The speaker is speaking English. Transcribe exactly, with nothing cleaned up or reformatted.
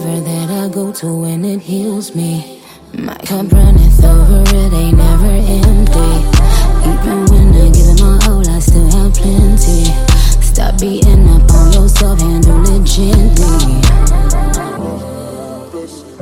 river that I go to when it heals me. My cup runneth over, it ain't never empty. Even when I give it my